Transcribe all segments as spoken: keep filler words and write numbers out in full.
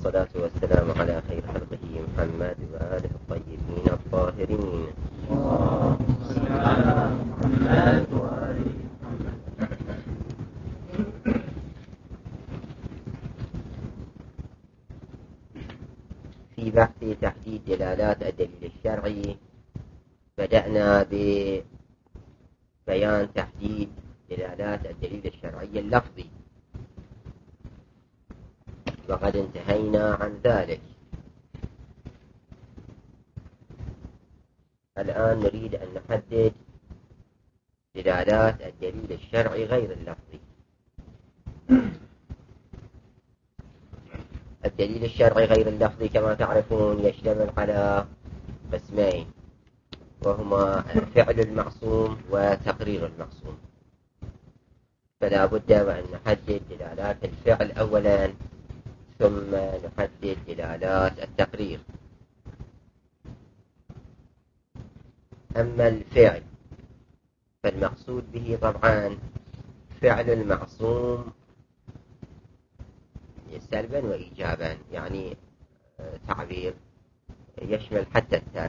والصلاة والسلام على خير خلقه محمد وآله الطيبين الطاهرين. في بحث تحديد دلالات الدليل الشرعي بدأنا ببيان تحديد دلالات الدليل الشرعي اللفظي، وقد انتهينا عن ذلك. الآن نريد أن نحدد دلالات الدليل الشرعي غير اللفظي. الدليل الشرعي غير اللفظي كما تعرفون يشتمل على قسمين، وهما فعل المعصوم وتقرير المعصوم. فلا بد وأن نحدد دلالات الفعل أولا، ثم نحدد دلالات التقرير. أما الفعل فالمقصود به طبعا فعل المعصوم سلبا وإيجابا، يعني تعبير يشمل حتى الترك.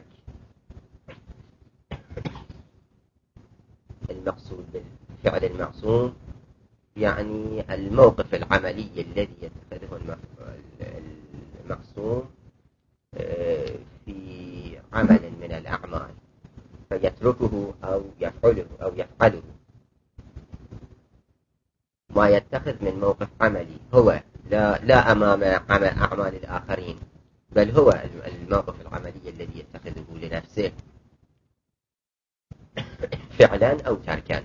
المقصود بالفعل المعصوم يعني الموقف العملي الذي يتخذه المعصوم في عمل من الأعمال فيتركه أو يفعله أو يفعله. ما يتخذ من موقف عملي هو لا, لا أمام أعمال الآخرين، بل هو الموقف العملي الذي يتخذه لنفسه فعلا أو تركا.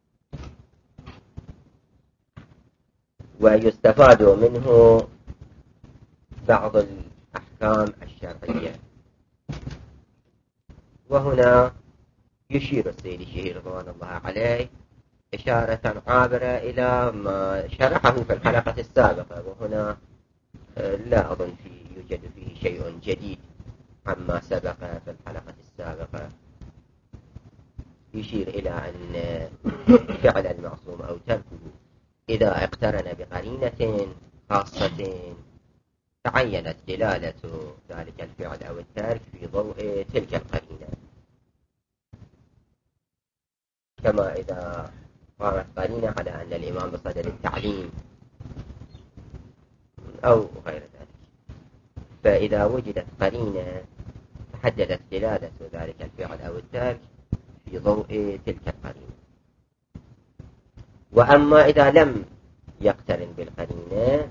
ويستفاد منه بعض الأحكام الشرعية. وهنا يشير السيد الشهير رضوان الله عليه إشارة عابرة إلى ما شرحه في الحلقة السابقة، وهنا لا أظن فيه يوجد فيه شيء جديد عما سبق في الحلقة السابقة. يشير إلى أن فعل المعصوم أو تركه إذا اقترن بقرينة خاصة تعينت دلالة ذلك الفعل أو الترك في ضوء تلك القرينة، كما إذا قامت قرينة على أن الإمام بصدد التعليم أو غير ذلك. فإذا وجدت قرينة تحددت دلالة ذلك الفعل أو الترك في ضوء تلك القرينة. وأما إذا لم يقترن بالقرينة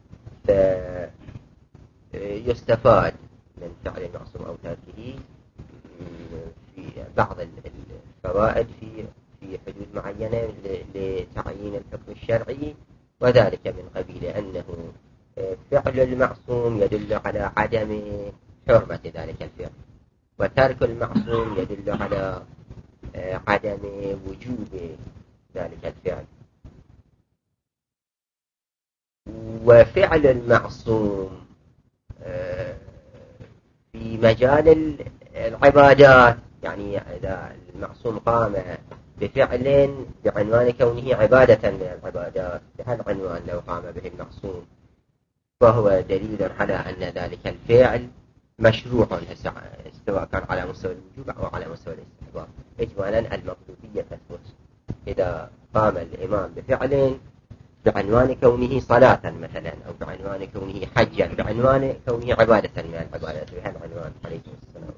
فيستفاد من فعل المعصوم أو تركه في بعض الفوائد في في حدود معينة لتعيين الحكم الشرعي، وذلك من قبيل أنه فعل المعصوم يدل على عدم حرمة ذلك الفعل، وترك المعصوم يدل على عدم وجوب ذلك الفعل. وفعل المعصوم في مجال العبادات، يعني إذا المعصوم قام بفعل بعنوان كونه عبادة من العبادات بهالعنوان لو قام به المعصوم فهو دليل على أن ذلك الفعل مشروع سواء كان على مستوى الوجوب أو على مستوى الاستحباب. إجمالا المطلوبية تثبت إذا قام الإمام بفعل بعنوان كونه صلاة مثلا، أو بعنوان كونه حجا، بعنوان كونه عبادة من العبادات بهالعنوان عليه السلام،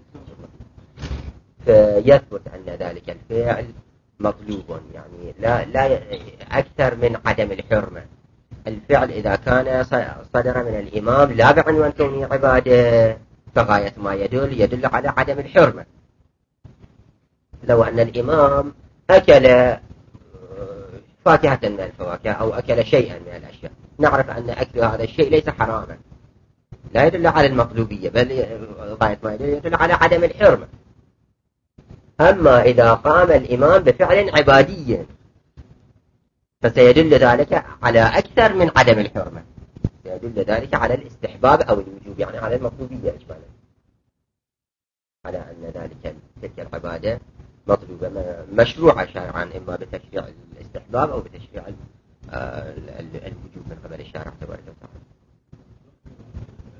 فيثبت أن ذلك الفعل مطلوب، يعني لا لا أكثر من عدم الحرمة. الفعل إذا كان صدر من الإمام لا بعنوان كونه عبادة فغاية ما يدل يدل على عدم الحرمة. لو أن الإمام أكل فاكهة من الفواكه أو أكل شيئا من الأشياء، نعرف أن أكل هذا الشيء ليس حراما، لا يدل على المطلوبية، بل غاية ما يدل يدل على عدم الحرمة. أما إذا قام الإمام بفعل عبادي فسيدل ذلك على أكثر من عدم الحرمة، سيدل ذلك على الاستحباب أو الوجوب، يعني على المطلوبية إجمالا، على أن ذلك تلك العبادة مطلوبة مشروعة شرعا، إما بتشريع الاستحباب أو بتشريع الوجوب من قبل الشارع تبارك وتعالى.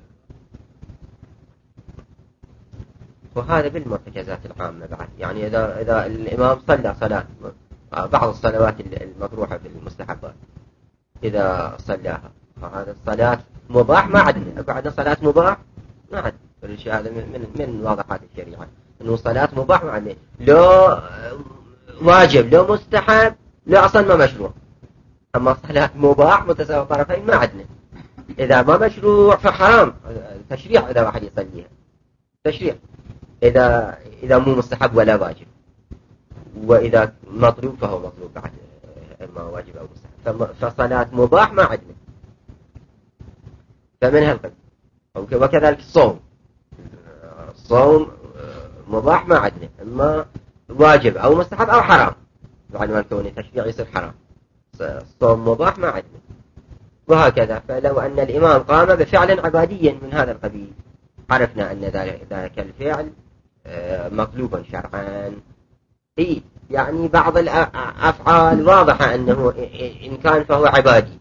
وهذا بالمرتكزات العامة بعد. يعني إذا إذا الإمام صلى صلاة بعض الصلوات المطروحة في المستحبات، إذا صلاها هذا الصلاة مباح ما عندنا، بعد صلاة مباح ما عندنا. الشيء هذا من من واضحات الشريعة إنه صلاة مباح ما عندنا، لو واجب لو مستحب لو أصلا ما مشروع. أما صلاة مباح متساوي الطرفين ما عندنا. إذا ما مشروع فحرام، تشريع إذا واحد يصليها تشريع، إذا إذا مو مستحب ولا واجب، وإذا مطلوب فهو مطلوب بعد إما واجب أو مستحب. فصلاة مباح ما عندنا، فمنها القدر. وكذلك الصوم، الصوم مباح ما عندنا، إما واجب أو مستحب أو حرام، بعنوان كونه تشريع يصير حرام. الصوم مباح ما عندنا، وهكذا. فلو أن الإمام قام بفعل عبادي من هذا القبيل عرفنا أن ذلك الفعل مطلوبا شرعا. إيه يعني بعض الأفعال واضحة أنه إن كان فهو عبادي،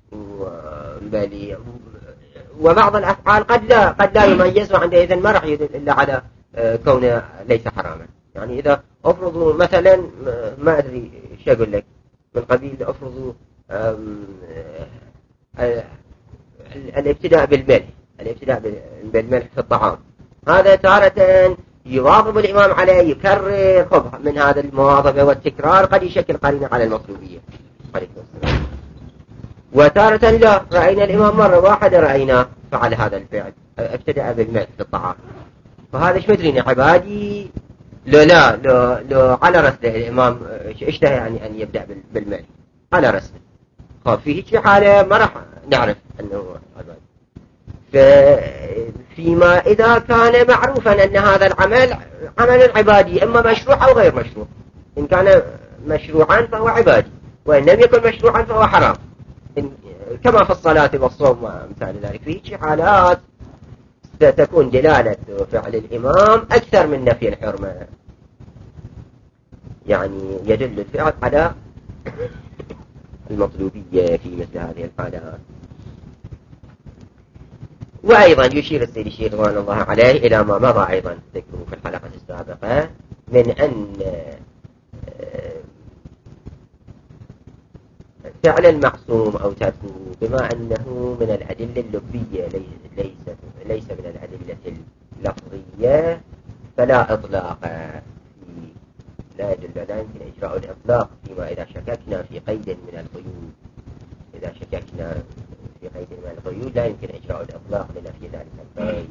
وبعض الأفعال قد لا قد لا يميز، وعندئذ ما راح يدل إلا على كونه ليس حراما. يعني إذا أفرضوا مثلا ما أدري إيش أقول لك من قبيل أفرضوا الابتداء بالملح، الابتداء بالملح في الطعام، هذا تارة يواظب الإمام عليه يكرر، خب من هذا المواظبة والتكرار قد يشكل قرينة على المطلوبية. وتارة لا، رأينا الإمام مرة واحدة رأينا فعل هذا الفعل ابتدأ بالملح في الطعام، فهذا ايش مدرين عبادي لا لا لا, لا على رسله الإمام اشتهى يعني أن يبدأ بالملح على رسله. خب في هيك حالة ما راح نعرف أنه عبادي. فيما إذا كان معروفا أن هذا العمل عمل عبادي إما مشروع أو غير مشروع، إن كان مشروعا فهو عبادي، وإن لم يكن مشروعا فهو حرام، كما في الصلاة والصوم وأمثال ذلك. في هيك حالات ستكون دلالة فعل الإمام أكثر من نفي الحرمة، يعني يدل الفعل على المطلوبية في مثل هذه الحالات. وأيضا يشير السيد الشيخ رضوان الله عليه إلى ما مضى أيضا ذكره في الحلقة السابقة من أن فعل المعصوم أو تركه بما أنه من الأدلة اللبية ليس ليس من الأدلة اللفظية فلا إطلاق فيه، لا يدل لا يمكن إجراء الإطلاق فيما إذا شككنا في قيد من القيود. إذا شككنا في قيد من القيود لا يمكن إجراء الإطلاق لنفي ذلك القيد.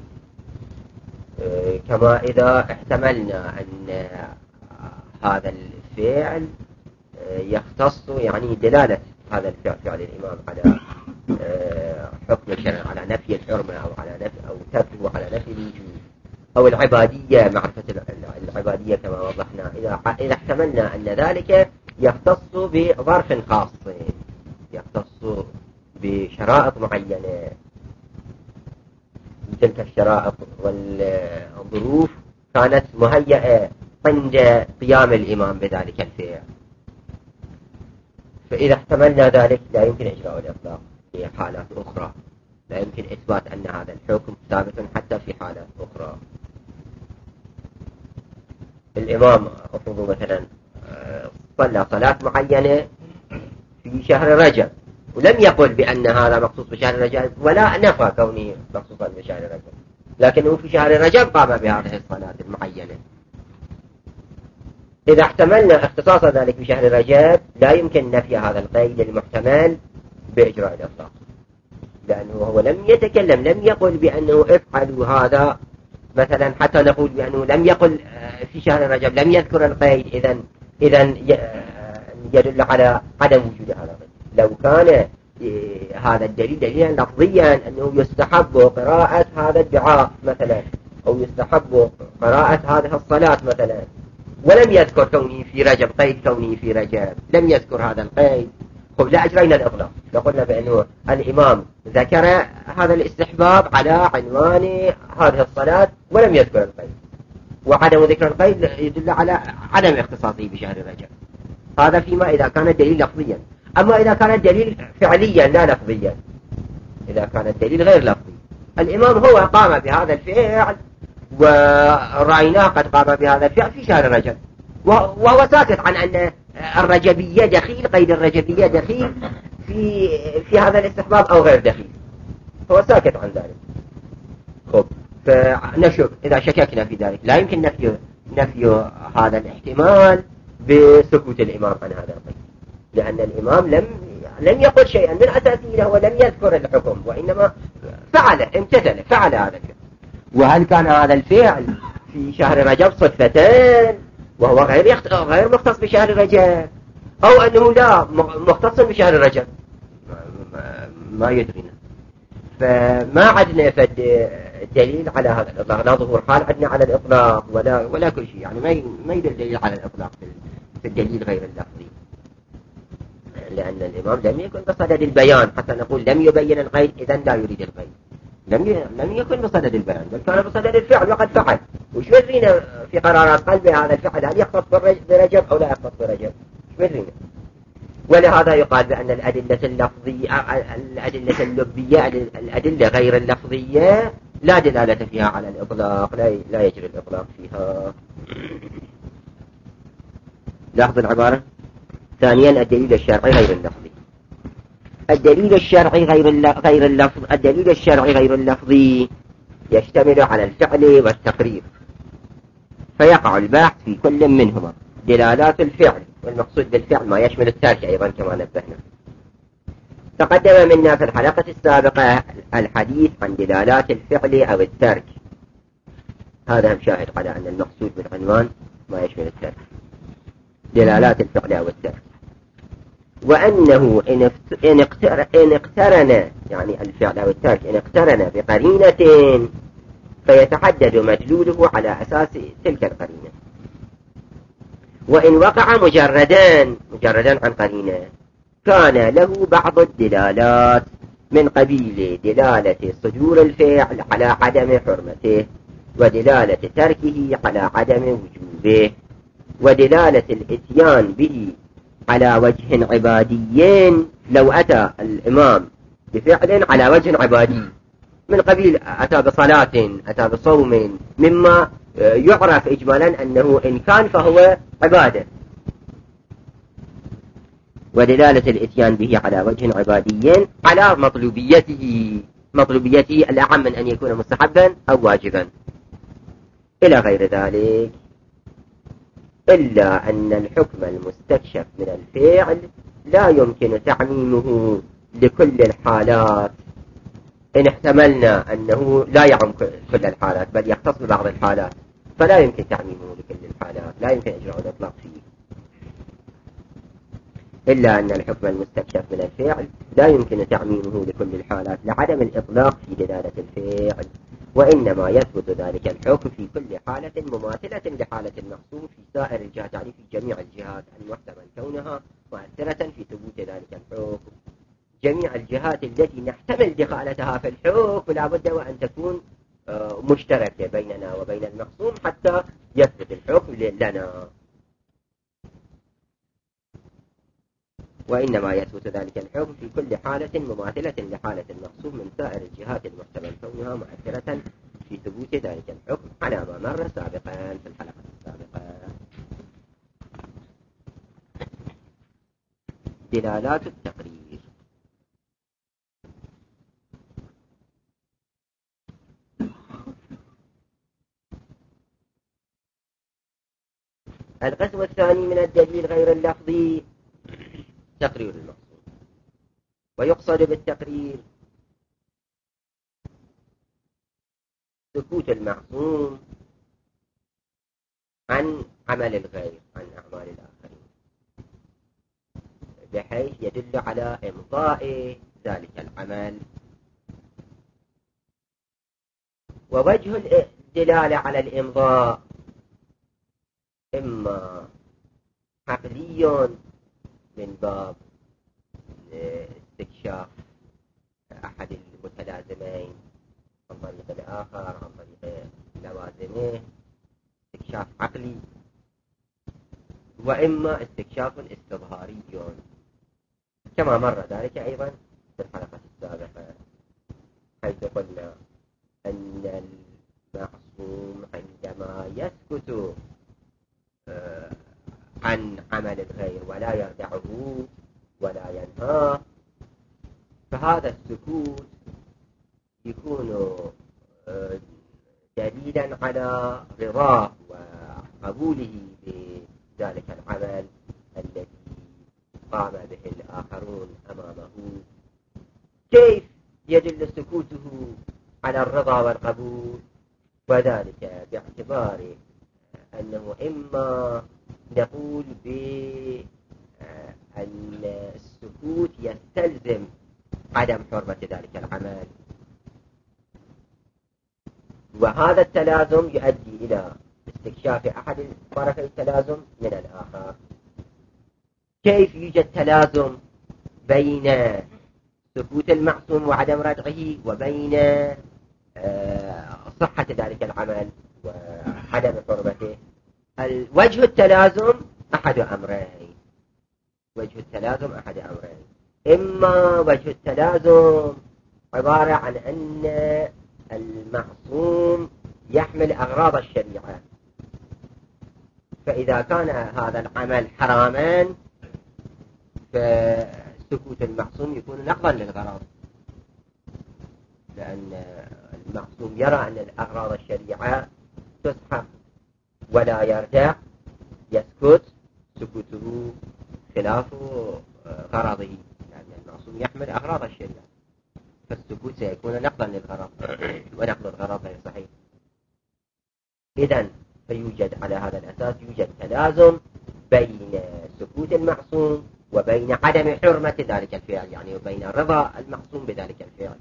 كما إذا احتملنا أن هذا الفعل يختص يعني دلالة هذا الفعل فعل الإمام على حكم الشرع على نفي الحرمة أو على نفي أو تركه على نفي الوجوب أو العبادية، معرفة العبادية كما وضحنا. إذا إذا احتملنا أن ذلك يختص بظرف خاص، يختص بشرائط معينة، تلك الشرائط والظروف كانت مهيئة عند قيام الإمام بذلك الفعل، فإذا احتملنا ذلك لا يمكن إجراء الإطلاق في حالات أخرى، لا يمكن إثبات أن هذا الحكم ثابت حتى في حالات أخرى. الإمام أفرض مثلا صلى صلاة معينة في شهر رجب ولم يقل بأن هذا مخصوص بشهر رجب ولا نفى كونه مخصوصا بشهر رجب، لكنه في شهر رجب قام بهذه الصلاة المعينة. إذا احتملنا اختصاص ذلك بشهر رجب لا يمكن نفي هذا القيد المحتمل بإجراء الإطلاق، لأنه هو لم يتكلم، لم يقل بأنه افعلوا هذا مثلا حتى نقول بأنه لم يقل في شهر رجب، لم يذكر القيد، إذن إذن يدل على عدم وجود هذا القيد. لو كان هذا الدليل دليلا لفظيا أنه يستحب قراءة هذا الدعاء مثلا أو يستحب قراءة هذه الصلاة مثلا، ولم يذكر كونه في رجب قيد كونه في رجب، لم يذكر هذا القيد، خب لا أجرينا الإطلاق، لقلنا بأنه الإمام ذكر هذا الاستحباب على عنوان هذه الصلاة ولم يذكر القيد، وعدم ذكر القيد يدل على عدم اختصاصه بشهر رجب. هذا فيما إذا كان الدليل لفظيا. أما إذا كان الدليل فعليا لا لفظيا، إذا كان الدليل غير لفظي، الإمام هو قام بهذا الفعل ورأيناه قد قام بهذا الفعل في شهر رجب، وهو ساكت عن أن الرجبية دخيل، قيد الرجبية دخيل في في هذا الاستحباب أو غير دخيل، هو ساكت عن ذلك. خب، فنشوف إذا شككنا في ذلك لا يمكن نفي نفي هذا الاحتمال بسكوت الإمام عن هذا القيد، لأن الإمام لم لم يقل شيئا من أساسه، هو لم يذكر الحكم وإنما فعل، امتثل، فعل هذا الفعل. وهل كان هذا الفعل في شهر رجب صدفتين وهو غير يخت... غير مختص بشهر رجب، أو أنه لا مختص بشهر رجب؟ ما, ما, ما يدرينا. فما عدنا فد دليل على هذا الإطلاق، لا ظهور حال عدنا على الإطلاق ولا ولا كل شيء، يعني ما ما يدل دليل على الإطلاق في الدليل غير اللفظي، لأن الإمام لم يكن بصدد البيان حتى نقول لم يبين القيد إذا لا يريد القيد، لم ي... لم يكن بصدد البيان، بل كان بصدد الفعل وقد فعل. وش يدرينا في قرارات قلبه هذا الفعل هل يختص برجب أو لا يختص برجب؟ وش يدرينا؟ ولهذا يقال بأن الأدلة اللفظية، الأدلة اللبية، الأدلة غير اللفظية لا دلالة فيها على الإطلاق، لا لا يجري الإطلاق فيها. لاحظ العبارة. ثانيا الدليل الشرعي غير اللفظي. الدليل الشرعي غير غير اللفظ الدليل الشرعي غير اللفظي يشتمل على الفعل والتقرير، فيقع الباحث في كل منهما. دلالات الفعل، والمقصود بالفعل ما يشمل الترك أيضا كما نبهنا. تقدم منا في الحلقة السابقة الحديث عن دلالات الفعل أو الترك، هذا هم شاهد على أن المقصود بالعنوان ما يشمل الترك، دلالات الفعل أو الترك. وأنه إن اقترن، يعني الفعل أو الترك إن اقترن بقرينة فيتحدد مدلوله على أساس تلك القرينة، وإن وقع مجردان مجردان عن قرينة كان له بعض الدلالات من قبيل دلالة صدور الفعل على عدم حرمته، ودلالة تركه على عدم وجوبه، ودلالة الاتيان به على وجه عبادي لو أتى الإمام بفعل على وجه عبادي من قبيل أتى بصلاة أتى بصوم مما يعرف إجمالا أنه إن كان فهو عبادة، ودلالة الاتيان به على وجه عبادي على مطلوبيته مطلوبيته الأعم من أن يكون مستحبا أو واجبا إلى غير ذلك، إلا أن الحكم المستكشف من الفعل لا يمكن تعميمه لكل الحالات، إن احتملنا أنه لا يعم كل الحالات بل يختص ببعض الحالات، فلا يمكن تعميمه لكل الحالات، لا يمكن إجراء الإطلاق فيه. إلا أن الحكم المستكشف من الفعل لا يمكن تعميمه لكل الحالات لعدم الإطلاق في دلالة الفعل، وإنما يثبت ذلك الحكم في كل حالة مماثلة لحالة المقصود في سائر الجهات، يعني في جميع الجهات المحتمل كونها مؤثرة في ثبوت ذلك الحكم. جميع الجهات التي نحتمل دخالتها في الحكم لا بد وأن تكون مشتركة بيننا وبين المقصود حتى يثبت الحكم لنا، وإنما يثبت ذلك الحكم في كل حالة مماثلة لحالة المقصود من سائر الجهات المحتمل كونها مؤثرة في ثبوت ذلك الحكم على ما مر سابقا في الحلقة السابقة. دلالات التقرير. القسم الثاني من الدليل غير اللفظي تقرير المقصود، ويقصد بالتقرير سكوت المعصوم عن عمل الغير، عن أعمال الآخرين، بحيث يدل على إمضاء ذلك العمل. ووجه الدلالة على الإمضاء إما عقلي من باب استكشاف أحد المتلازمين عن طريق الآخر عن طريق لوازمه، استكشاف عقلي، وإما استكشاف استظهاري كما مر ذلك أيضا في الحلقة السابقة، حيث قلنا أن المعصوم عندما يسكت عن عمل الغير ولا يردعه ولا ينهاه، فهذا السكوت يكون دليلا على رضاه وقبوله بذلك العمل الذي قام به الآخرون أمامه. كيف يدل سكوته على الرضا والقبول؟ وذلك باعتبار أنه إما نقول بأن السكوت يستلزم عدم حرمة ذلك العمل، وهذا التلازم يؤدي إلى استكشاف أحد طرفي التلازم من الآخر. كيف يوجد تلازم بين سكوت المعصوم وعدم ردعه وبين صحة ذلك العمل وعدم حرمته؟ وجه التلازم أحد أمرين وجه التلازم أحد أمرين إما وجه التلازم عبارة عن أن المعصوم يحمل أغراض الشريعة، فإذا كان هذا العمل حراما فسكوت المعصوم يكون نقضا للغرض، لأن المعصوم يرى أن الأغراض الشريعة تسحق ولا يرجع، يسكت، سكوته خلاف غرضه، لأن المعصوم يحمل أغراض الشريعة، فالسكوت سيكون نقضا للغرض، ونقض الغرض غير صحيح. إذن فيوجد على هذا الأساس يوجد تلازم بين سكوت المعصوم وبين عدم حرمة ذلك الفعل، يعني وبين رضا المعصوم بذلك الفعل.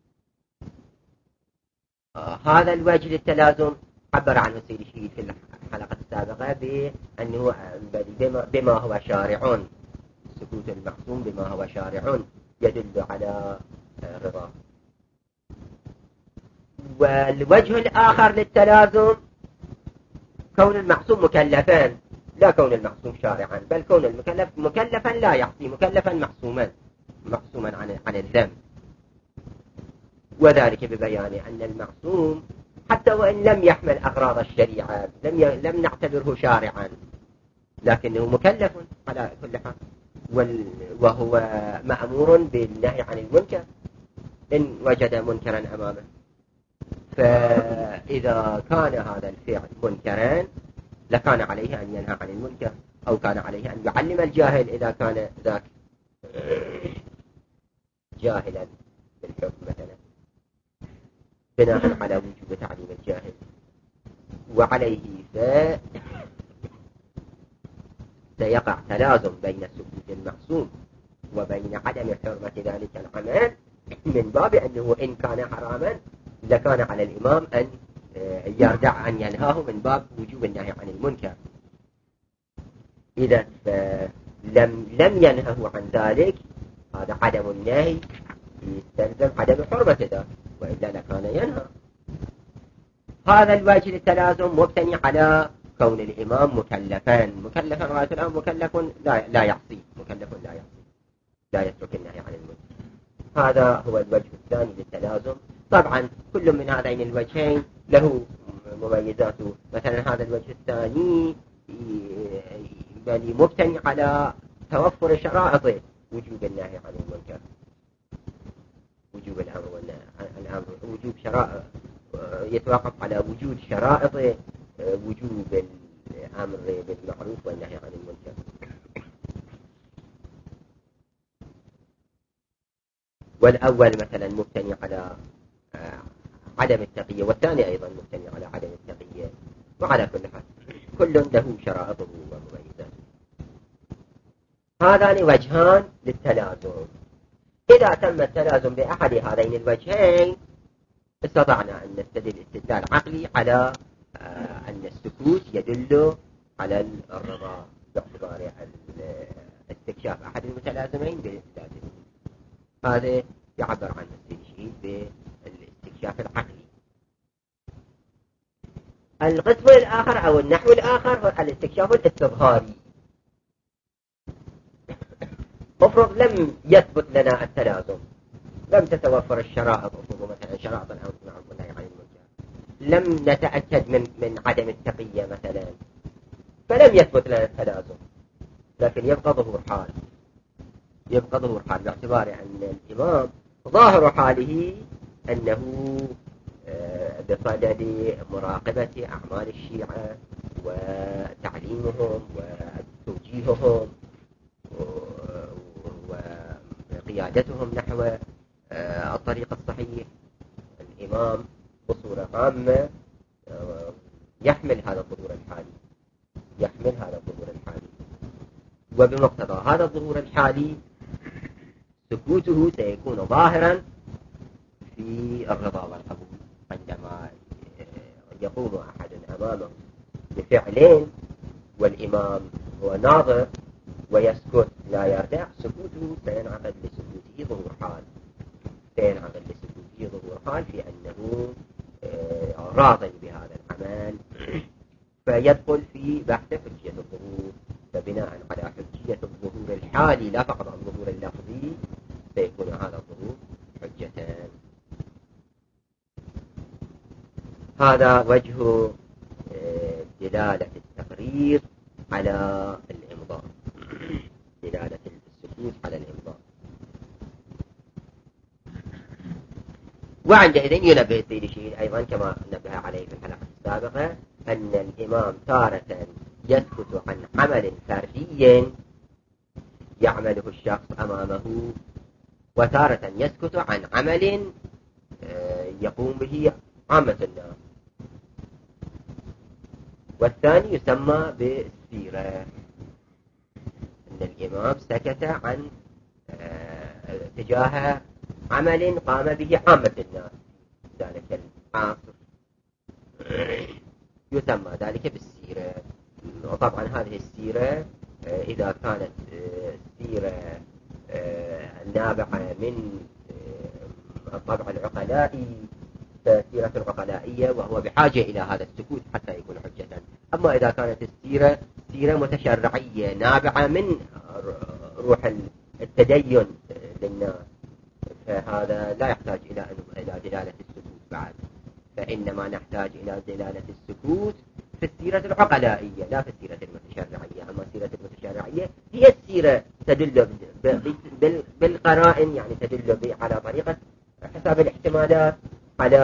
آه هذا الوجه للتلازم عبر عنه السيد الشهيد في الحلقة السابقة بأنه بما, بما هو شارع، سكوت المعصوم بما هو شارع يدل على رضا. والوجه الآخر للتلازم كون المعصوم مكلفا، لا كون المعصوم شارعا، بل كون المكلف مكلفا لا يعصي، مكلفا معصوما معصوما عن عن الذنب، وذلك ببيان أن المعصوم حتى وإن لم يحمل أغراض الشريعة، لم ي... لم نعتبره شارعا، لكنه مكلف على كل حال، وال... وهو مأمور بالنهي عن المنكر إن وجد منكرا أمامه. فإذا كان هذا الفعل منكرا لكان عليه أن ينهى عن المنكر، أو كان عليه أن يعلم الجاهل إذا كان ذاك جاهلا بالحكم مثلا، بناء على وجوب تعليم الجاهل. وعليه ف سيقع تلازم بين سكوت المعصوم وبين عدم حرمة ذلك العمل، من باب أنه إن كان حراما لكان على الإمام أن يردع أن ينهاه من باب وجوب النهي عن المنكر. إذا لم لم ينهه عن ذلك، هذا عدم النهي يستلزم عدم حرمة ذلك، وإلا لكان ينهى. هذا الوجه للتلازم مبتني على كون الإمام مكلفا مكلفا غاية الآن مكلف لا لا يعصي مكلف لا يعصي لا يترك النهي عن المنكر. هذا هو الوجه الثاني للتلازم. طبعا كل من هذين الوجهين له مميزاته. مثلا هذا الوجه الثاني بل مبتني على توفر شرائط وجوب النهي عن المنكر، وجوب الأمر والأمر وجوب شرائط يتوقف على وجود شرائط وجوب الأمر بالمعروف والنهي عن المنكر. والأول مثلا مبتني على عدم التقية، والثاني أيضا مبتني على عدم التقية. وعلى كل حال كل له شرائطه ومميزاته. هذان وجهان للتلازم. إذا تم التلازم بأحد هذين الوجهين استطعنا أن نستدل استدلال عقلي على أن السكوت يدل على الرضا باعتبار استكشاف أحد المتلازمين بالاستدلال. هذا يعبر عن الشيء بالاستكشاف العقلي. القسم الآخر أو النحو الآخر هو الاستكشاف الاستظهاري. افرض لم يثبت لنا التلازم، لم تتوفر الشرائط، مثلا شرائط الأمر بالمعروف والنهي عن المنكر، لم نتأكد من من عدم التقية مثلا فلم يثبت لنا التلازم، لكن يبقى ظهور حال، يبقى ظهور حال باعتبار أن الإمام ظاهر حاله أنه بصدد مراقبة أعمال الشيعة وتعليمهم وتوجيههم وقيادتهم نحو الطريق الصحيح. الإمام بصورة عامة يحمل هذا الظهور الحالي، يحمل هذا الظهور الحالي، وبمقتضى هذا الظهور الحالي سكوته سيكون ظاهرا في الرضا والقبول. عندما يقوم أحد أمامه بفعلين والإمام هو ناظر ويسكت لا يردع، سكوته سينعقد لسكوته ظهور حال، سينعقد لسكوته ظهور حال في أنه راض بهذا العمل، فيدخل في بحث حجية الظهور. فبناء على حجية الظهور الحالي لا فقط الظهور اللفظي سيكون هذا الظهور حجتان. هذا وجه دلالة التقرير على الإمضاء، دلالة السكوت على الإمضاء. وعندئذ ينبه السيد الشهيد أيضا كما نبه عليه في الحلقة السابقة أن الإمام تارة يسكت عن عمل فردي يعمله الشخص أمامه، وتارة يسكت عن عمل يقوم به عامة الناس، والثاني يسمى بالسيرة، أن الإمام سكت عن تجاه عمل قام به عامة الناس ذلك العصر، يسمى ذلك بالسيرة. وطبعا هذه السيرة إذا كانت سيرة نابعة من الطبع العقلائي فسيرة العقلائية وهو بحاجة إلى هذا السكوت حتى يكون حجة. أما إذا كانت السيرة سيرة متشرعية نابعة من روح التدين للناس فهذا لا يحتاج إلى إلى دلالة السكوت بعد، فإنما نحتاج إلى دلالة السكوت في السيرة العقلائية لا في السيرة المتشرعية. أما السيرة المتشرعية هي السيرة تدل بالقرائن، يعني تدل على طريقة حساب الاحتمالات على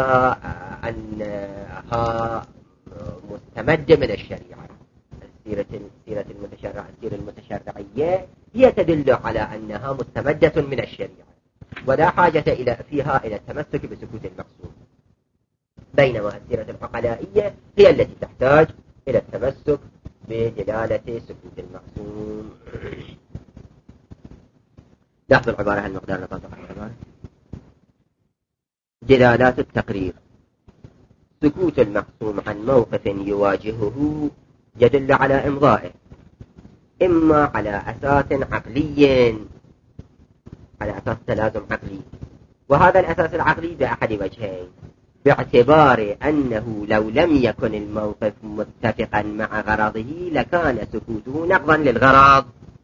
أنها مستمدة من الشريعة. السيرة السيرة المتشرعية السيرة المتشرعية هي تدل على أنها مستمدة من الشريعة ولا حاجة إلى فيها إلى التمسك بسكوت المقصود، بينما السيرة العقلائية هي التي تحتاج إلى التمسك بدلالة سكوت المقصود. لاحظ العبارة المقدار نطبق العبارة. دلالات التقرير: سكوت المقسوم عن موقف يواجهه يدل على إمضائه، إما على أساس عقلي، على أساس تلازم عقلي، وهذا الأساس العقلي بأحد وجهين: باعتبار أنه لو لم يكن الموقف متفقا مع غرضه لكان سكوته نقضا للغرض،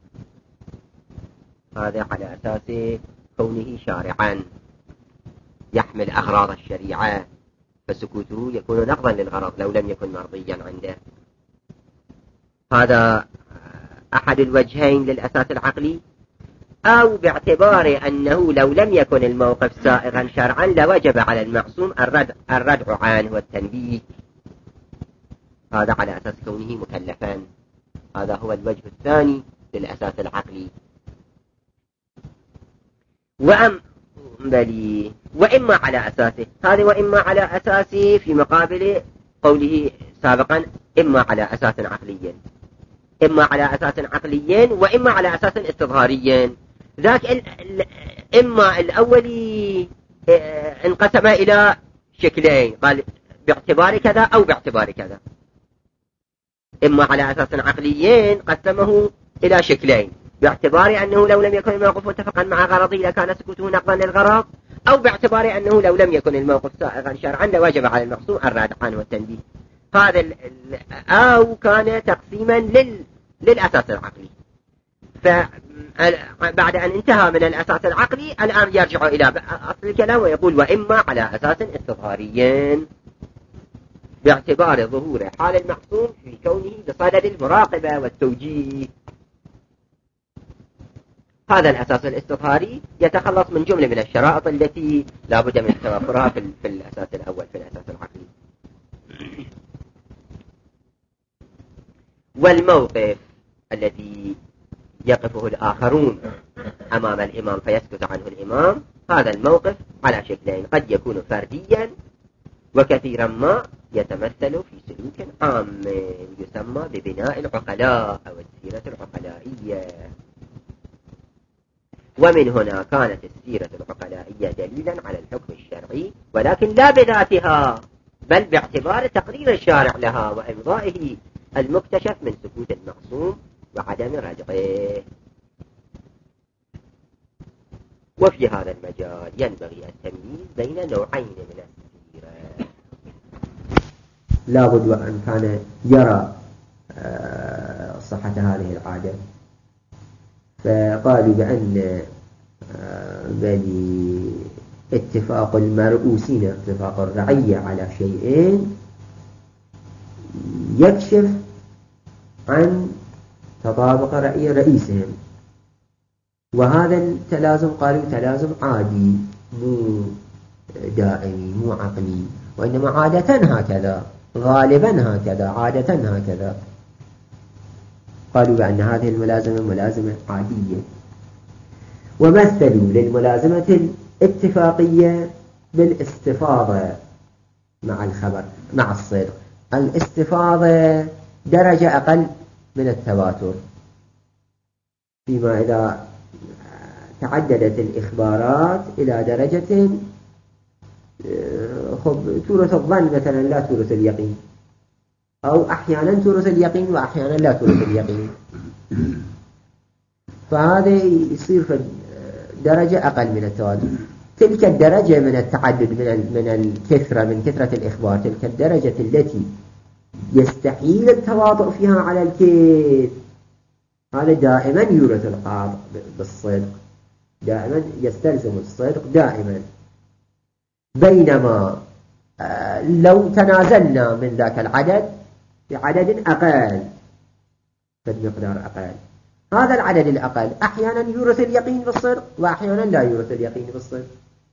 هذا على أساس كونه شارعا يحمل أغراض الشريعة فسكوته يكون نقضا للغرض لو لم يكن مرضيا عنده. هذا أحد الوجهين للأساس العقلي. أو باعتبار أنه لو لم يكن الموقف سائغا شرعا لوجب على المعصوم الردع, الردع عنه والتنبيه، هذا على أساس كونه مكلفا. هذا هو الوجه الثاني للأساس العقلي. وأم بلي وإما على أساسه، هذا وإما على أساسه في مقابل قوله سابقا إما على أساس عقلي، إما على أساس عقلي وإما على أساس استظهاري. ذاك ال ال إما الأولي انقسم إلى شكلين، قال باعتبار كذا أو باعتبار كذا. إما على أساس عقلي قسمه إلى شكلين: باعتبار أنه لو لم يكن الموقف متفقا مع غرضه لكان سكوته نقضا للغرض، أو باعتبار أنه لو لم يكن الموقف سائغا شرعا لوجب على المقسوم الردع عنه والتنبيه. هذا ال أو كان تقسيما لل للأساس العقلي. فبعد أن انتهى من الأساس العقلي الآن يرجع إلى أصل الكلام ويقول وإما على أساس استظهاري. باعتبار ظهور حال المعصوم في كونه بصدد المراقبة والتوجيه. هذا الأساس الاستظهاري يتخلص من جملة من الشرائط التي لا بد من توفرها في, في الأساس الأول، في الأساس العقلي. والموقف الذي يقفه الآخرون أمام الإمام فيسكت عنه الإمام، هذا الموقف على شكلين: قد يكون فرديا، وكثيرا ما يتمثل في سلوك عام يسمى ببناء العقلاء أو السيرة العقلائية. ومن هنا كانت السيرة العقلائية دليلا على الحكم الشرعي، ولكن لا بذاتها، بل باعتبار تقرير الشارع لها وإمضائه المكتشف من سكوت المعصوم وعدم ردعه. وفي هذا المجال ينبغي التمييز بين نوعين من السيرة. لا بد وأن كان يرى صحة هذه العادة، فقالوا بأن بني اتفاق المرؤوسين اتفاق الرعية على شيئين يكشف عن تطابق رأي رئيسهم، وهذا التلازم قالوا تلازم عادي مو دائمي مو عقلي، وإنما عادة هكذا، غالبا هكذا، عادة هكذا. قالوا بأن هذه الملازمة ملازمة عادية، ومثلوا للملازمة الاتفاقية بالاستفاضة مع الخبر مع الصدق. الاستفاضة درجة أقل من التواتر، فيما إذا تعددت الإخبارات إلى درجة خب تورث الظن مثلا لا تورث اليقين، أو أحيانا تورث اليقين وأحيانا لا تورث اليقين، فهذا يصير في درجة أقل من التواتر. تلك الدرجة من التعدد من من الكثرة من كثرة الإخبار، تلك الدرجة التي يستحيل التواطؤ فيها على الكيف، هذا دائما يورث القاض بالصدق، دائما يستلزم الصدق دائما. بينما لو تنازلنا من ذاك العدد بعدد أقل بالمقدار أقل، هذا العدد الأقل أحيانا يورث اليقين بالصدق وأحيانا لا يورث اليقين بالصدق.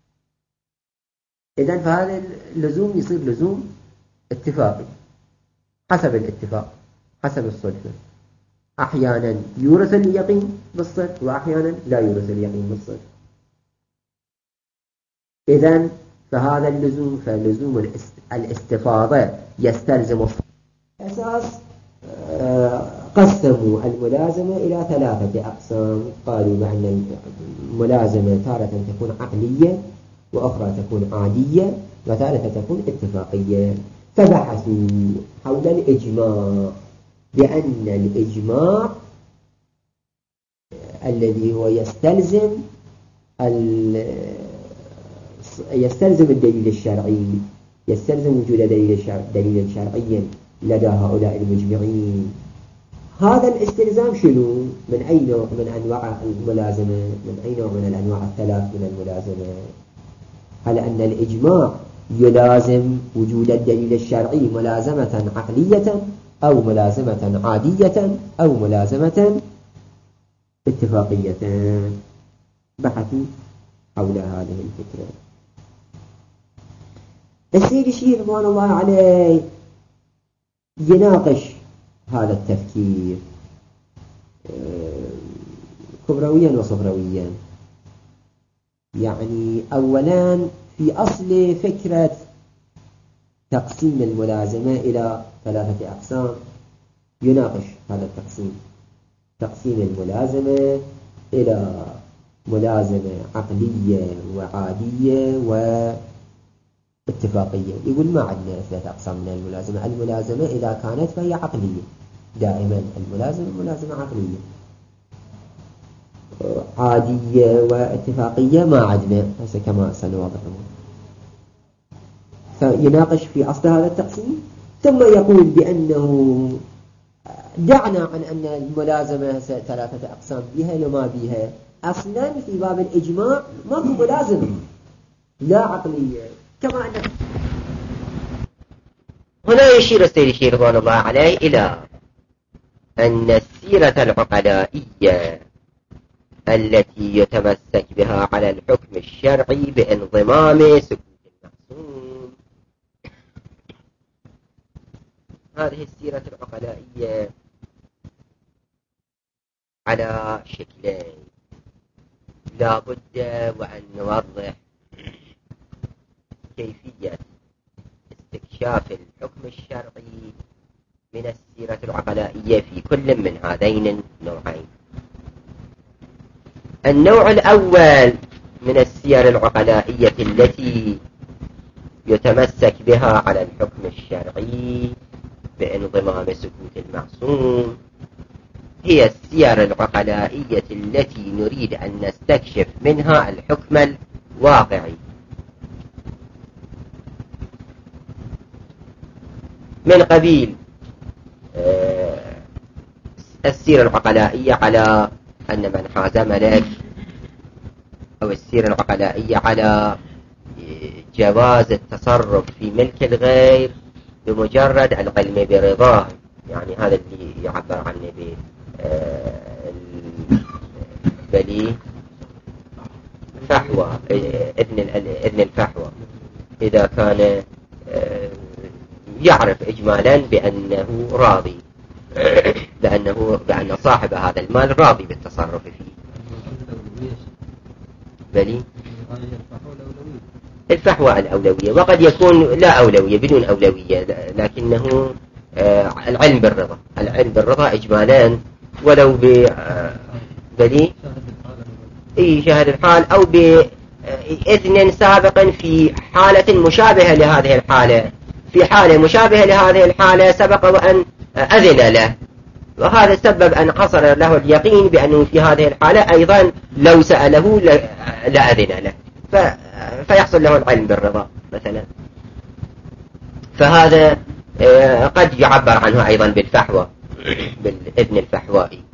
إذن فهذا اللزوم يصير لزوم اتفاقي حسب الاتفاق حسب الصدفة، أحيانا يورث اليقين بالصدق وأحيانا لا يورث اليقين بالصدق. إذن فهذا اللزوم فلزوم الاستفاضة يستلزم أساس. قسموا الملازمة إلى ثلاثة أقسام، قالوا بأن الملازمة تارة تكون عقلية، وأخرى تكون عادية، وثالثة تكون اتفاقية. فبحثوا حول الإجماع، بأن الإجماع الذي هو يستلزم يستلزم الدليل الشرعي، يستلزم وجود دليل شرعي لدى هؤلاء المجمعين. هذا الاستلزام شنو؟ من أي نوع من أنواع الملازمة؟ من أي نوع من الأنواع الثلاث من الملازمة؟ على أن الإجماع يلازم وجود الدليل الشرعي ملازمة عقلية أو ملازمة عادية أو ملازمة اتفاقية. بحثوا حول هذه الفكرة. السيد الشيخ رضوان الله عليه يناقش هذا التفكير كبرويا وصغرويا. يعني أولا في أصل فكرة تقسيم الملازمة إلى ثلاثة أقسام يناقش هذا التقسيم، تقسيم الملازمة إلى ملازمة عقلية وعادية واتفاقية. يقول ما عندنا ثلاثة أقسام من الملازمة. الملازمة إذا كانت فهي عقلية، دائما الملازمة ملازمة عقلية. عادية واتفاقية ما عندنا هسه كما سنوضح. فيناقش في أصل هذا التقسيم، ثم يقول بأنه دعنا عن أن الملازمة ثلاثة أقسام بها لما بها. أصلا في باب الإجماع ماكو ملازمة لا عقلية، كما أن هنا يشير السيد الشيخ رضوان الله عليه إلى أن السيرة العقلائية التي يتمسك بها على الحكم الشرعي بانضمام سكوت المعصوم، هذه السيرة العقلائية على شكلين، لا بد وأن نوضح كيفية استكشاف الحكم الشرعي من السيرة العقلائية في كل من هذين النوعين. النوع الأول من السير العقلائية التي يتمسك بها على الحكم الشرعي بانضمام سكوت المعصوم هي السير العقلائية التي نريد أن نستكشف منها الحكم الواقعي، من قبيل السيرة العقلائية على أن من حاز ملك، أو السيرة العقلائية على جواز التصرف في ملك الغير بمجرد العلم برضاه، يعني هذا اللي يعبر عنه ب بلي فحوى، إذن إذن الفحوى، إذا كان يعرف إجمالا بأنه راضي، بأنه بأن صاحب هذا المال راضي بالتصرف فيه. بلي الفحوى الأولوية، وقد يكون لا أولوية بدون أولوية، لكنه العلم بالرضا، العلم بالرضا إجمالا ولو ب بلي اي شاهد الحال أو بإذن سابق في حالة مشابهة لهذه الحالة، في حالة مشابهة لهذه الحالة سبق وأن أذن له، وهذا سبب أن حصل له اليقين بأنه في هذه الحالة أيضا لو سأله لأذن له، فيحصل له العلم بالرضا مثلا. فهذا قد يعبر عنه أيضا بالفحوى، بالإذن الفحوائي.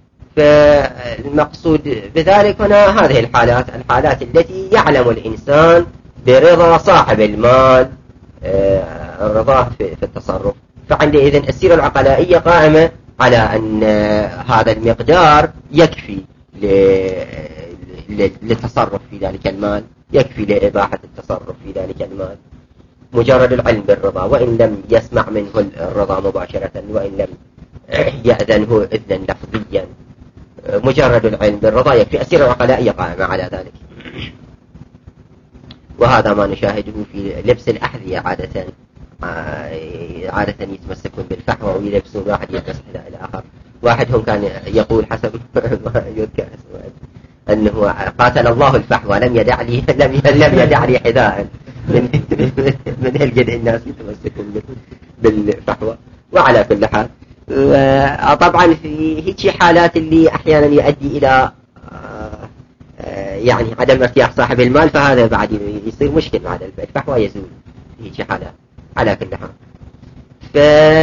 فالمقصود بذلك هنا هذه الحالات، الحالات التي يعلم الإنسان برضا صاحب المال الرضا في التصرف، فعندئذ السيرة العقلائية قائمة على أن هذا المقدار يكفي للتصرف في ذلك المال، يكفي لإباحة التصرف في ذلك المال، مجرد العلم بالرضا، وإن لم يسمع منه الرضا مباشرة، وإن لم يأذنه إذنا لفظيا، مجرد العلم بالرضا يكفي. السيرة العقلائية قائمة على ذلك، وهذا ما نشاهده في لبس الأحذية عادة، عادة يتمسكون بالفحوى ويلبسون، واحد يلبس حذاء الآخر. واحدهم كان يقول حسب ما يذكر أنه قاتل الله الفحوى لم يدع لي لم لم يدع لي حذاء من من هالقد الناس يتمسكون بالفحوى. وعلى كل حال طبعا في هيك حالات اللي أحيانا يؤدي إلى يعني عدم ارتياح صاحب المال، فهذا بعد يصير مشكل بعد الفحوى يزول في هيك حالات. على كل حال ف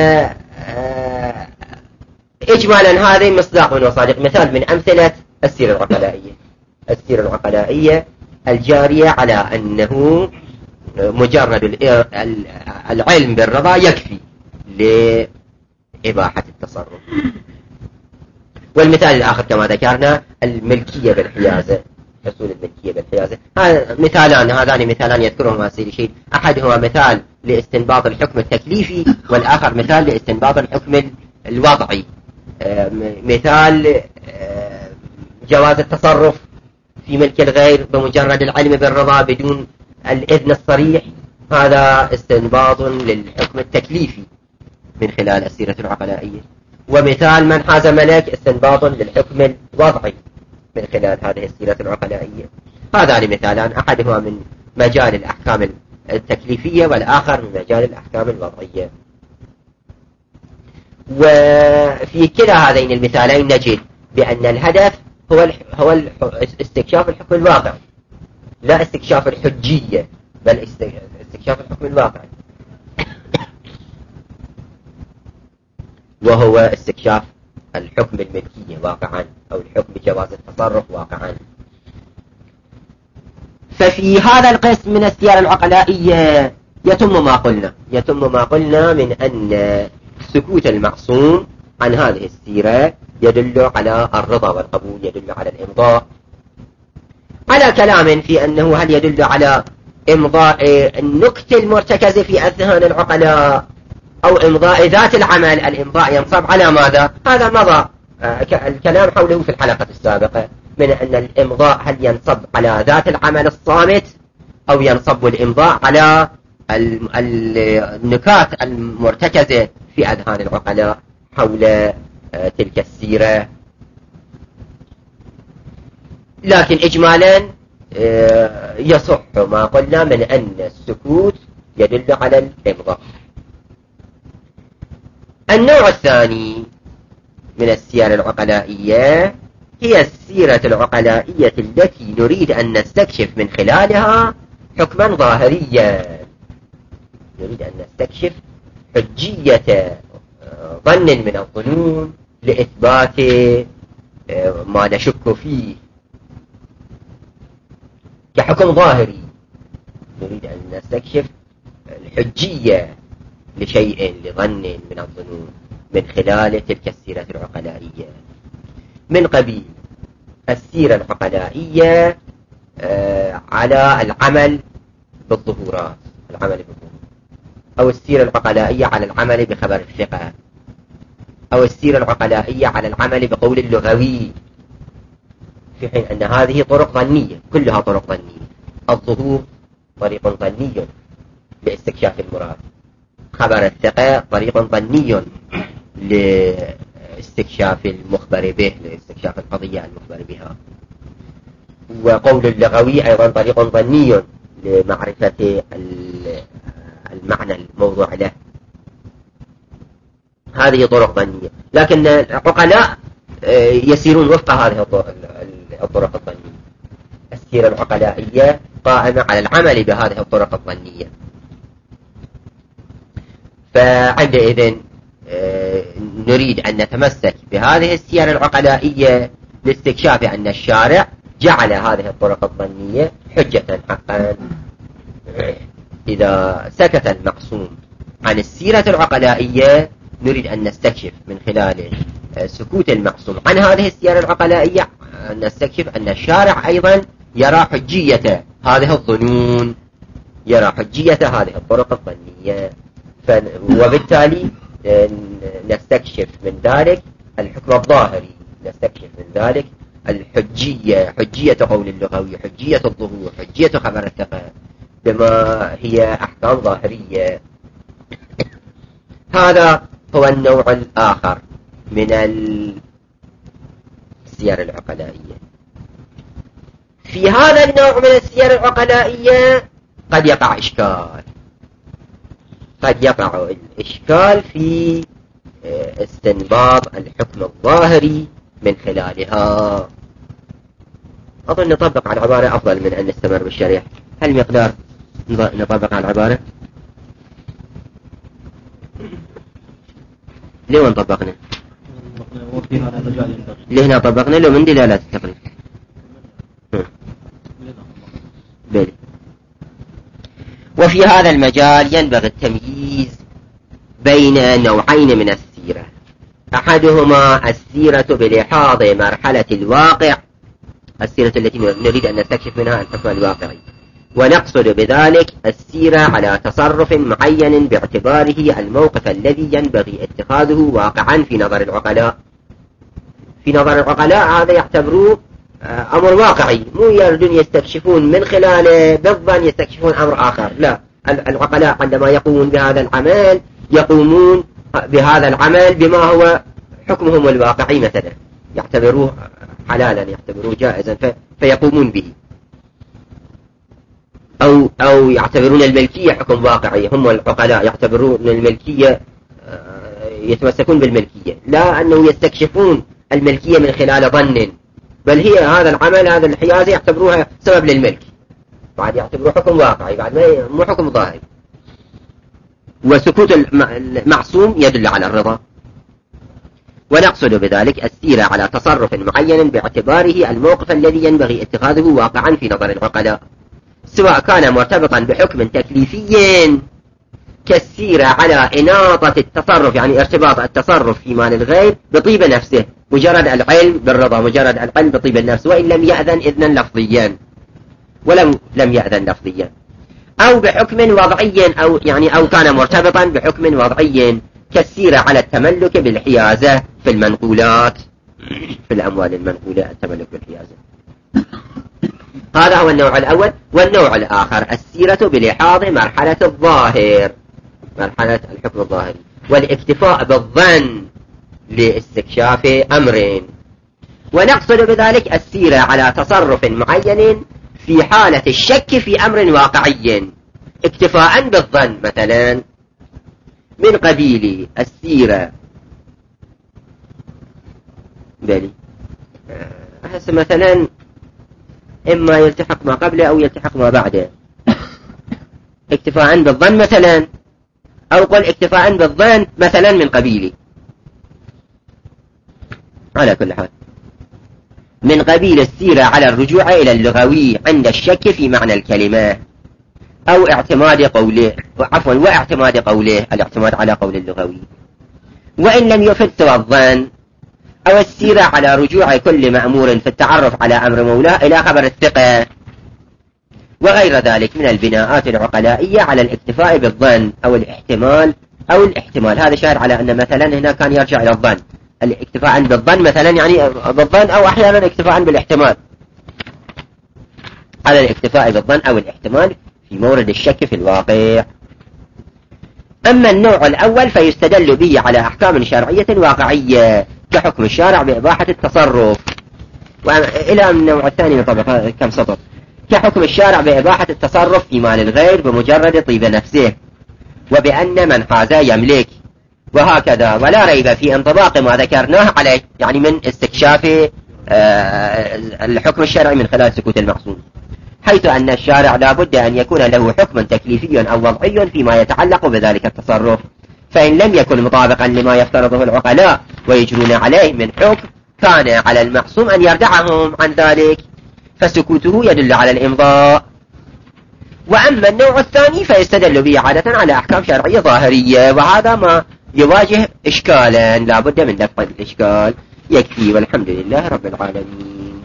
إجمالا هذا مصداق من مصادق، مثال من أمثلة السيرة العقلائية، السيرة العقلائية الجارية على أنه مجرد العلم بالرضا يكفي لإباحة التصرف. والمثال الآخر كما ذكرنا الملكية بالحيازة، حصول الملكية بالحيازة. هذا مثالان، هذان مثالان يذكرهما السيد الشيخ، أحدهما مثال لاستنباط الحكم التكليفي، والآخر مثال لاستنباط الحكم الوضعي. مثال جواز التصرف في ملك الغير بمجرد العلم بالرضا بدون الإذن الصريح، هذا استنباط للحكم التكليفي من خلال السيرة العقلائية. ومثال من حاز ملك استنباط للحكم الوضعي من خلال هذه السيرة العقلائية. هذان مثالان، أحدهما من مجال الأحكام التكليفية والآخر من مجال الأحكام الوضعية. وفي كلا هذين المثالين نجد بأن الهدف هو هو استكشاف الحكم الواقعي، لا استكشاف الحجية، بل استكشاف الحكم الواقعي، وهو استكشاف الحكم الملكية واقعا، أو الحكم بجواز التصرف واقعا. ففي هذا القسم من السيرة العقلائية يتم ما قلنا يتم ما قلنا من أن سكوت المعصوم عن هذه السيرة يدل على الرضا والقبول، يدل على الإمضاء، على كلام في أنه هل يدل على إمضاء النكت المرتكز في أذهان العقلاء أو إمضاء ذات العمل. الإمضاء ينصب على ماذا؟ هذا مضى الكلام حوله في الحلقة السابقة، من أن الإمضاء هل ينصب على ذات العمل الصامت أو ينصب الإمضاء على النكات المرتكزة في أذهان العقلاء حول تلك السيرة. لكن إجمالا يصح ما قلنا من أن السكوت يدل على الإمضاء. النوع الثاني من السير العقلائية هي السيرة العقلائية التي نريد أن نستكشف من خلالها حكما ظاهريا، نريد أن نستكشف حجية ظن من الظنون لإثبات ما نشك فيه كحكم ظاهري. نريد أن نستكشف الحجية لشيء لظن من الظنون من خلال تلك السيرة العقلائية، من قبيل السيرة العقلائية على العمل بالظهورات، العمل بالظهور، أو السيرة العقلائية على العمل بخبر الثقة، أو السيرة العقلائية على العمل بقول اللغوي، في حين أن هذه طرق ظنية، كلها طرق ظنية. الظهور طريق ظني لاستكشاف المراد، خبر الثقة طريق ظني لاستكشاف المخبر به، لاستكشاف القضية المخبر بها، وقول اللغوي أيضا طريق ظني لمعرفة المعنى الموضوع له. هذه طرق ظنية، لكن العقلاء يسيرون وفق هذه الطرق الظنية. السيرة العقلائية قائمة على العمل بهذه الطرق الظنية. فعندئذ نريد أن نتمسك بهذه السيرة العقلائية لاستكشاف أن الشارع جعل هذه الطرق الظنية حجة حقا. إذا سكت المعصوم عن السيرة العقلائية نريد أن نستكشف من خلال سكوت المعصوم عن هذه السيرة العقلائية أن نستكشف أن الشارع أيضا يرى حجية هذه الظنون، يرى حجية هذه الطرق الظنية، وبالتالي نستكشف من ذلك الحكم الظاهري، نستكشف من ذلك الحجية، حجية قول اللغوي، حجية الظهور، حجية خبر الثقة بما هي أحكام ظاهرية. هذا هو النوع الآخر من السير العقلائية. في هذا النوع من السير العقلائية قد يقع إشكال، قد يقع الإشكال في استنباط الحكم الظاهري من خلالها. أظن نطبق على العبارة أفضل من أن نستمر بالشريح. هل مقدار نطبق على العبارة؟ ليه طبقنا؟ ليه هنا طبقنا لو من دلالات التقريب. بلي. وفي هذا المجال ينبغي التمييز بين نوعين من السيرة، أحدهما السيرة بلحاظ مرحلة الواقع، السيرة التي نريد أن نستكشف منها الحكم الواقعي، ونقصد بذلك السيرة على تصرف معين باعتباره الموقف الذي ينبغي اتخاذه واقعا في نظر العقلاء. في نظر العقلاء هذا يعتبروه أمر واقعي، مو يردون يستكشفون من خلاله بالظن يستكشفون أمر آخر. لا، العقلاء عندما يقومون بهذا العمل يقومون بهذا العمل بما هو حكمهم الواقعي، مثلا يعتبروه حلالا، يعتبروه جائزا فيقومون به، أو أو يعتبرون الملكية حكم واقعي. هم العقلاء يعتبرون الملكية، يتمسكون بالملكية، لا أنه يستكشفون الملكية من خلال ظن، بل هي هذا العمل، هذا الحيازة يعتبروها سبب للملك، بعد يعتبروه حكم واقعي، بعد ما مو حكم ظاهري. وسكوت المعصوم يدل على الرضا. ونقصد بذلك السيرة على تصرف معين باعتباره الموقف الذي ينبغي اتخاذه واقعا في نظر العقلاء، سواء كان مرتبطا بحكم تكليفي كالسيرة على إناطة التصرف، يعني ارتباط التصرف في مال الغير بطيب نفسه، مجرد العلم بالرضا، مجرد العلم بطيب النفس، وإن لم يأذن إذنا لفظيا ولم لم يأذن لفظيا، أو بحكم وضعي، أو يعني أو كان مرتبطا بحكم وضعي كالسيرة على التملك بالحيازة في المنقولات، في الأموال المنقولة التملك بالحيازة. هذا هو النوع الأول. والنوع الآخر السيرة بلحاظ مرحلة الظاهر، مرحلة الحكم الظاهري، والاكتفاء بالظن لاستكشاف أمر، ونقصد بذلك السيرة على تصرف معين في حالة الشك في أمر واقعي اكتفاء بالظن، مثلا من قبيل السيرة بلي أحس مثلا إما يلتحق ما قبله أو يلتحق ما بعده، اكتفاء بالظن مثلا، أو قل اكتفاء بالظن مثلا من قبيلي. على كل حال من قبيل السيرة على الرجوع إلى اللغوي عند الشك في معنى الكلمة، أو اعتماد قوله، عفوا واعتماد قوله، الاعتماد على قول اللغوي، وإن لم يفد سوى الظن، أو السيرة على رجوع كل مأمور في التعرف على أمر مولاه إلى خبر الثقة، وغير ذلك من البناءات العقلائية على الاكتفاء بالظن أو الاحتمال أو الاحتمال. هذا شاهد على أن مثلا هنا كان يرجع إلى الظن، الاكتفاء بالظن مثلا يعني بالظن، أو أحيانا اكتفاء بالاحتمال، على الاكتفاء بالظن أو الاحتمال في مورد الشك في الواقع. أما النوع الأول فيستدل به على أحكام شرعية واقعية كحكم الشارع بإباحة التصرف، وإلى النوع الثاني نطبق كم سطر، كحكم الشارع بإباحة التصرف في مال الغير بمجرد طيب نفسه، وبأن من حاز يملك، وهكذا، ولا ريب في انطباق ما ذكرناه عليه، يعني من استكشاف الحكم الشرعي من خلال سكوت المعصوم، حيث أن الشارع لا بد أن يكون له حكم تكليفي أو وضعي فيما يتعلق بذلك التصرف، فإن لم يكن مطابقا لما يفترضه العقلاء ويجرون عليه من حكم كان على المعصوم أن يردعهم عن ذلك، فسكوته يدل على الإمضاء. وأما النوع الثاني فيستدل به عادة على أحكام شرعية ظاهرية، وهذا ما يواجه إشكالا لا بد من دفع الإشكال. يكفي، والحمد لله رب العالمين.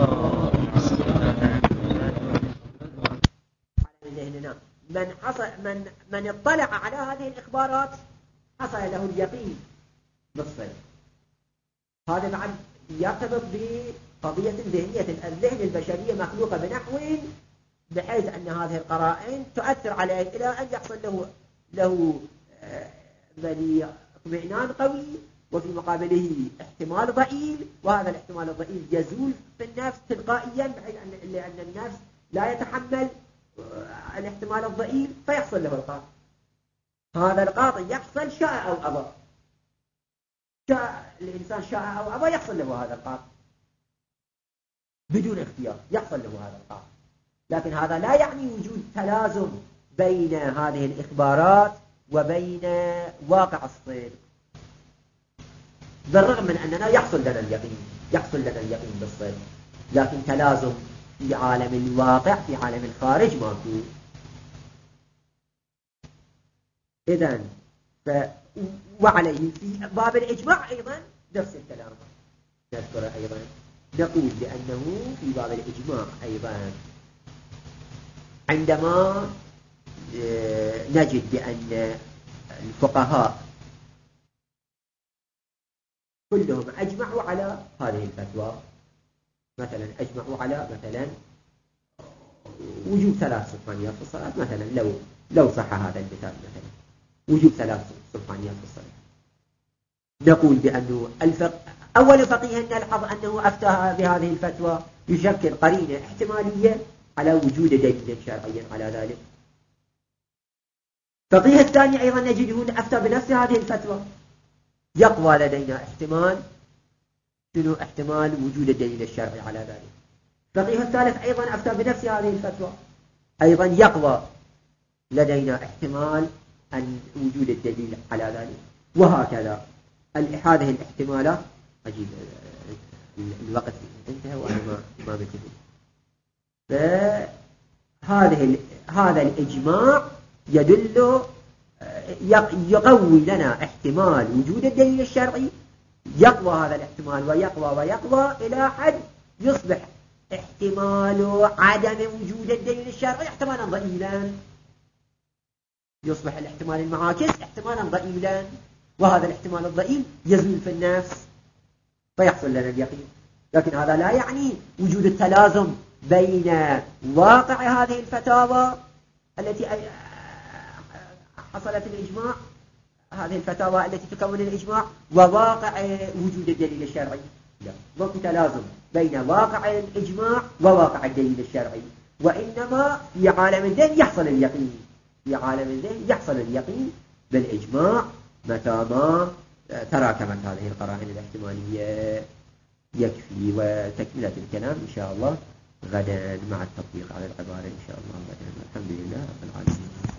من حصل من من اطلع على هذه الإخبارات حصل له اليقين بالصدق. هذا بعد يرتبط بقضية ذهنية، الذهن البشرية مخلوقة بنحو بحيث أن هذه القرائن تؤثر عليه إلى أن يحصل له له اطمئنان قوي، وفي مقابله احتمال ضئيل، وهذا الاحتمال الضئيل يزول في النفس تلقائيا بحيث أن لأن النفس لا يتحمل الاحتمال الضئيل فيحصل له القاطع. هذا القاطع يحصل شاء أو أبى، شاء الإنسان شاء أو أبى يحصل له هذا القاطع بدون اختيار، يحصل له هذا القاطع. لكن هذا لا يعني وجود تلازم بين هذه الإخبارات وبين واقع الصدق، بالرغم من أننا يحصل لنا اليقين يحصل لنا اليقين بالصدق، لكن تلازم في عالم الواقع في عالم الخارج ماكو. إذن ف... وعليه في باب الإجماع أيضا نفس الكلام نذكر أيضا، نقول بأنه في باب الإجماع أيضا عندما نجد بأن الفقهاء كلهم أجمعوا على هذه الفتوى، مثلا أجمعوا على مثلا وجوب ثلاث سبحانيات في الصلاة، مثلا لو لو صح هذا المثال، مثلا وجوب ثلاث سبحانيات في الصلاة، نقول بأنه الفقه أول فقيه نلحظ أنه أفتى بهذه الفتوى يشكل قرينة احتمالية على وجود دليل شرعي على ذلك. فقيه الثاني أيضا نجده أفتى بنفس هذه الفتوى، يقوى لدينا احتمال شنو احتمال وجود الدليل الشرعي على ذلك. فقيه الثالث أيضا أفتى بنفس هذه الفتوى، أيضا يقوى لدينا احتمال أن وجود الدليل على ذلك، وهكذا هذه الاحتمالات. أجيب الوقت انتهى وأنا ما ما بنتهي. هذه هذا الإجماع يدل يقوي لنا احتمال وجود الدليل الشرعي، يقوى هذا الاحتمال ويقوى ويقوى إلى حد يصبح احتمال عدم وجود الدليل الشرعي احتمالا ضئيلا، يصبح الاحتمال المعاكس احتمالا ضئيلا، وهذا الاحتمال الضئيل يزول في النفس فيحصل لنا اليقين. لكن هذا لا يعني وجود التلازم بين واقع هذه الفتاوى التي حصلت الإجماع، هذه الفتاوى التي تكون الإجماع، وواقع وجود الدليل الشرعي. لا، ماكو تلازم بين واقع الإجماع وواقع الدليل الشرعي، وإنما في عالم الذهن يحصل اليقين، في عالم الذهن يحصل اليقين بالإجماع متى ما تراكمت هذه القرائن الاحتمالية. يكفي، وتكملة الكلام إن شاء الله غدا مع التطبيق على العبارة إن شاء الله غدا. الحمد لله رب العالمين.